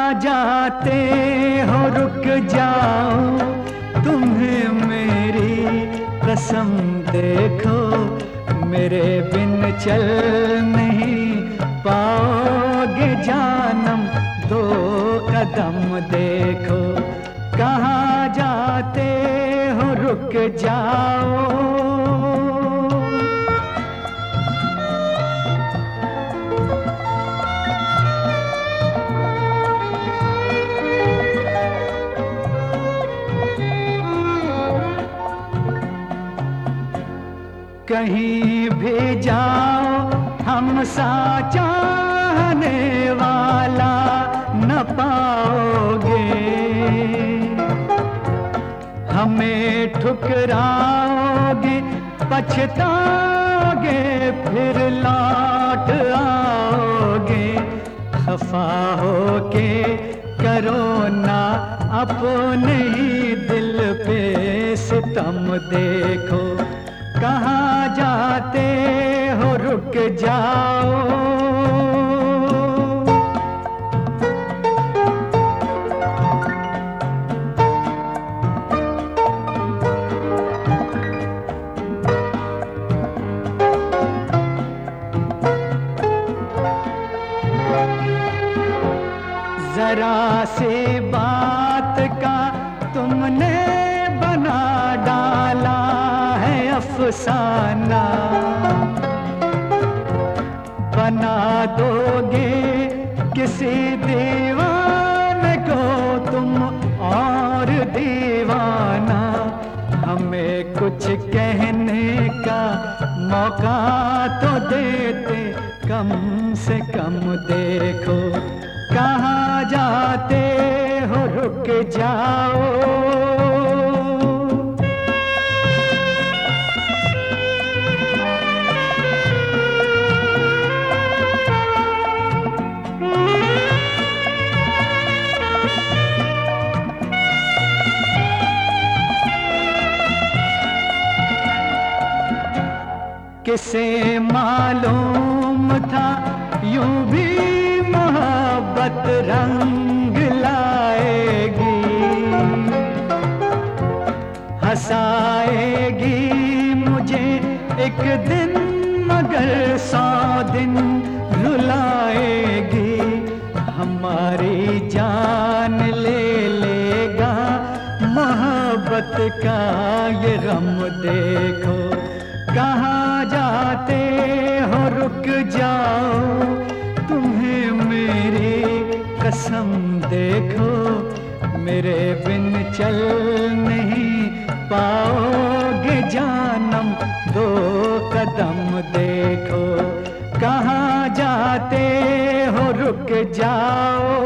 जाते हो रुक जाओ, तुम्हें मेरी कसम देखो, मेरे बिन चल नहीं पाओगे जानम, दो कदम देखो। कहाँ जाते हो रुक जाओ। कहीं भी जाओ हमसा चाहने वाला न पाओगे, हमें ठुकराओगे पछताओगे फिर लौट आओगे। खफा होके करो ना अपने ही दिल पे सितम देखो, कहाँ जाते हो रुक जाओ। जरा से बात का तुमने बना डाला है अफसाना, बना दोगे किसी दीवाने को तुम और दीवाना। हमें कुछ कहने का मौका तो देते, कम से कम देखो, कहाँ जाते हो रुक जाओ। किसे मालूम था यूं भी मोहब्बत रंग लाएगी, हंसाएगी मुझे एक दिन मगर 100 दिन रुलाएगी। हमारी जान ले लेगा मोहब्बत का ये गम देखो, कहाँ जाते हो रुक जाओ। तुम्हें मेरी कसम देखो, मेरे बिन चल नहीं पाओगे जानम, दो कदम देखो, कहाँ जाते हो रुक जाओ।